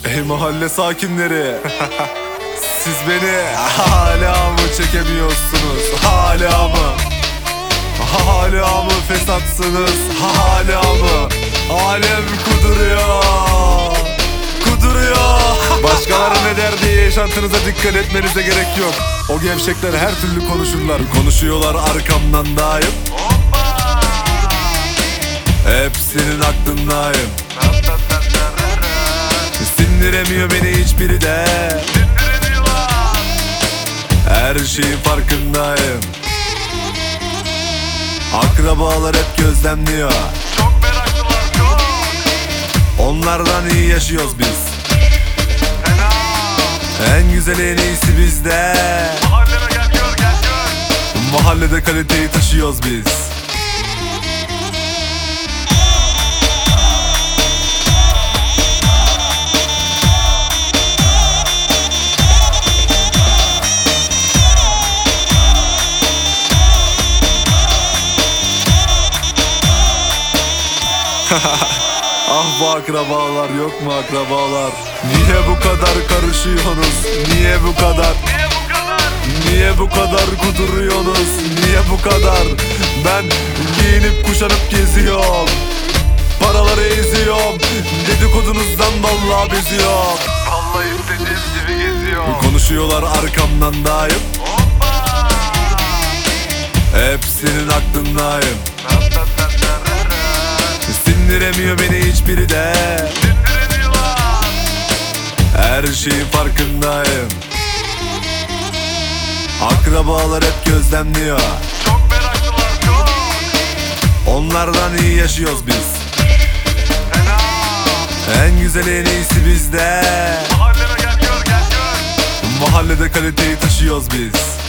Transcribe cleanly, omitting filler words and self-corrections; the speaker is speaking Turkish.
Ey mahalle sakinleri siz beni hala mı çekemiyorsunuz? Hala mı? Hala mı fesatsınız? Hala mı? Alem kuduruyor, kuduruyor. Başkaları ne der diye yaşantınıza dikkat etmenize gerek yok. O gevşekler her türlü konuşurlar. Konuşuyorlar arkamdan daim. Hepsinin aklındayım. Sindiremiyor beni hiçbiri de. Her şeyin farkındayım. Akrabalar hep gözlemliyor. Çok meraklılar çok. Onlardan iyi yaşıyoruz biz. Fena. En güzel en iyisi bizde. Mahalleme gel gör gel gör. Mahallede kaliteyi taşıyoruz biz. Ah bu akrabalar, yok mu akrabalar? Niye bu kadar karışıyorsunuz? Niye bu kadar? Niye bu kadar? Niye bu kadar kuduruyorsunuz? Niye bu kadar? Ben giyinip kuşanıp geziyorum. Paraları eziyorum. Dedikodunuzdan vallahi beziyorum. Vallahi istediğim gibi geziyor. Konuşuyorlar arkamdan daim. Hoppa. Hepsinin aklındayım. Sindiremiyor beni hiçbiri de. Sindiremiyorlar. Her şeyin farkındayım. Akrabalar hep gözlemliyor. Çok meraklılar çok. Onlardan iyi yaşıyoruz biz. Fena. En güzel en iyisi bizde. Mahalleme gel gör gel gör. Mahallede kaliteyi taşıyoruz biz.